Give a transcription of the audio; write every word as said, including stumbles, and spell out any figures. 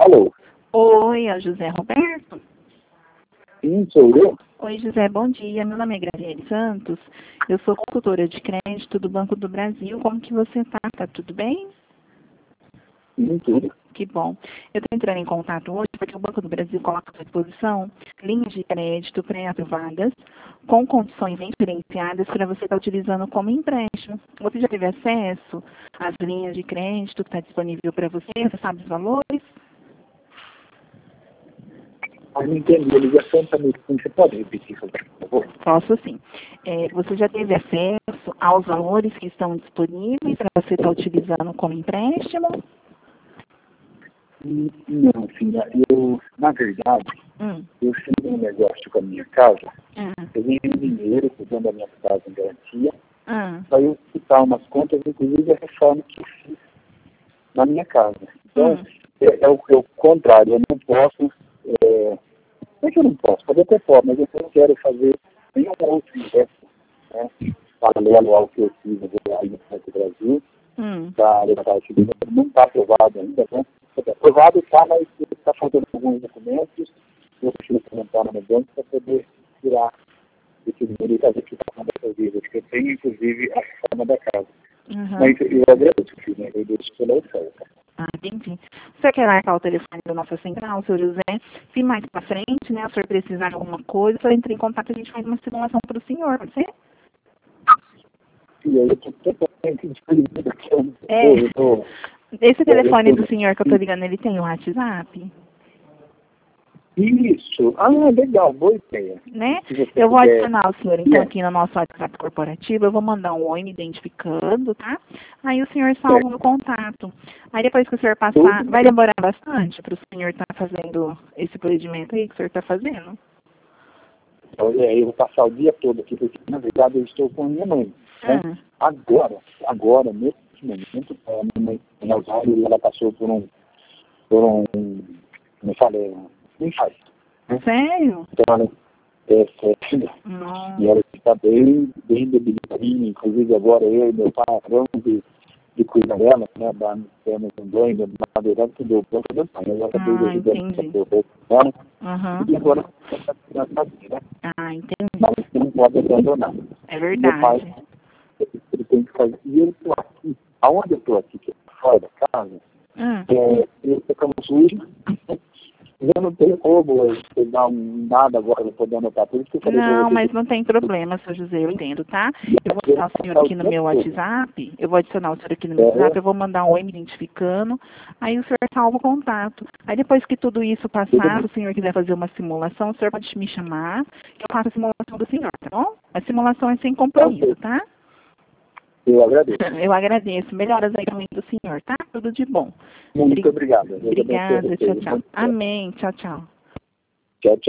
Alô? Oi, é o José Roberto? Sim, sou eu. Oi, José, bom dia. Meu nome é Graziele Santos. Eu sou consultora de crédito do Banco do Brasil. Como que você está? Tá tudo bem? Sim, tudo. Que bom. Eu estou entrando em contato hoje porque o Banco do Brasil coloca à disposição linhas de crédito pré-aprovadas com condições diferenciadas para você estar utilizando como empréstimo. Você já teve acesso às linhas de crédito que está disponível para você? Você sabe os valores? Mas não entendi a ligação também. Você pode repetir, por favor? Posso sim. É, você já teve acesso aos valores que estão disponíveis para você estar utilizando como empréstimo? Hum, Não, filha. Eu, na verdade, Hum. eu fiz um negócio com a minha casa. Ah, Eu ganhei dinheiro, usando a minha casa em garantia, ah, para eu quitar umas contas, inclusive a reforma que eu fiz na minha casa. Então, hum, é, é, o, é o contrário. Eu não posso... É, não é que eu não posso, pode até pode, mas eu não quero fazer nenhum outro empréstimo, né, paralelo ao que eu fiz aí no Banco do Brasil, hum. da levantar utilidade, não está aprovado ainda, né? Aprovado está, mas está faltando alguns documentos, eu preciso implementar no banco para poder tirar esse dinheiro e fazer que está dessa vida, porque eu tenho, inclusive, a reforma da casa. Uhum. Mas eu agradeço, filho, né? Eu agradeço pela oferta. Ah, entendi. O senhor quer marcar o telefone da nossa central, seu José? Se mais para frente, né, o senhor precisar de alguma coisa, o senhor entra em contato e a gente faz uma simulação para o senhor, pode ser? E aí eu estou totalmente disponível aqui. Eu É. eu tô, Esse eu telefone tô, do senhor que eu estou ligando, ele tem o WhatsApp? Isso. Ah, legal, boa ideia. Né? Se você Eu vou puder. adicionar o senhor, então, aqui no nosso WhatsApp corporativo, eu vou mandar um oi me identificando, tá? Aí o senhor salva o contato. Aí depois que o senhor passar, Tudo vai bem. demorar bastante para o senhor estar fazendo esse procedimento aí que o senhor está fazendo? Olha, eu vou passar o dia todo aqui, porque na verdade eu estou com a minha mãe. Né? Ah, Agora, agora, nesse momento, a minha mãe, em Osório, ela passou por um, por um, como eu falei, um infarto. Né? sério? Então ela é séria, Não. e ela está bem, bem debilitadinha, inclusive agora eu e meu pai vamos de, de cuidar dela, né, dar temos um banho, na verdade que deu conta do banho, eu acabei de Ah, ajudar entendi. ela, Aham. e agora está tirando fazer, né? Ah, entendi. Mas você não pode abandonar. É Meu pai, verdade. ele tem que fazer, e eu estou aqui, aonde eu estou aqui, que é fora da casa, Hum. é, eu estou com a suja, eu não tenho como eu dar um, nada agora, não poder anotar tudo, porque eu falei para Não, você mas que não tem problema, seu José, eu entendo, tá? Eu vou eu adicionar o senhor passar o aqui no tempo meu todo. WhatsApp, eu vou adicionar o senhor aqui no meu É, WhatsApp, eu vou mandar um oi me identificando, aí o senhor salva o contato. Aí depois que tudo isso passar, se o senhor quiser fazer uma simulação, o senhor pode me chamar, que eu faço a simulação do senhor, tá bom? A simulação é sem compromisso, tá? eu agradeço. Eu agradeço. Melhoras aí também do senhor, tá? Tudo de bom. Muito Obri- obrigado. Deus abençoe Obrigada, você. tchau, tchau. Amém, tchau, tchau. Tchau, tchau.